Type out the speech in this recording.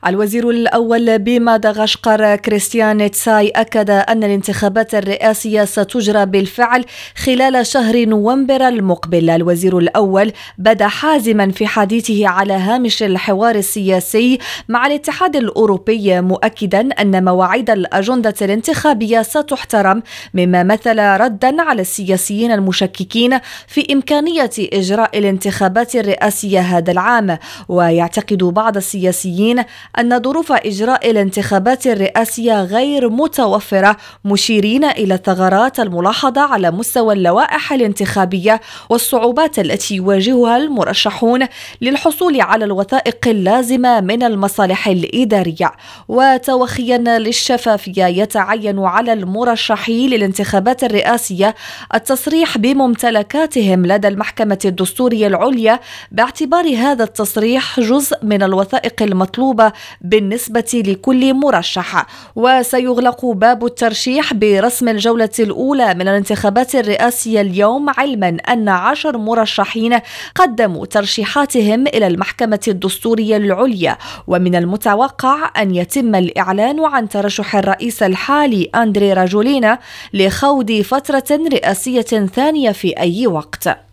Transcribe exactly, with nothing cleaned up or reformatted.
الوزير الأول بمدغشقر كريستيان تساي أكد أن الانتخابات الرئاسية ستجرى بالفعل خلال شهر نوفمبر المقبل. الوزير الأول بدا حازما في حديثه على هامش الحوار السياسي مع الاتحاد الأوروبي، مؤكدا أن مواعيد الأجندة الانتخابية ستحترم، مما مثل ردا على السياسيين المشككين في إمكانية إجراء الانتخابات الرئاسية هذا العام. ويعتقد بعض السياسيين أن ظروف إجراء الانتخابات الرئاسية غير متوفرة، مشيرين إلى الثغرات الملاحظة على مستوى اللوائح الانتخابية والصعوبات التي يواجهها المرشحون للحصول على الوثائق اللازمة من المصالح الإدارية. وتوخيا للشفافية يتعين على المرشحين للانتخابات الرئاسية التصريح بممتلكاتهم لدى المحكمة الدستورية العليا، باعتبار هذا التصريح جزء من الوثائق المطلوبة بالنسبة لكل مرشح. وسيغلق باب الترشيح برسم الجولة الأولى من الانتخابات الرئاسية اليوم، علما أن عشر مرشحين قدموا ترشيحاتهم إلى المحكمة الدستورية العليا، ومن المتوقع أن يتم الإعلان عن ترشح الرئيس الحالي أندري راجولينا لخوض فترة رئاسية ثانية في أي وقت.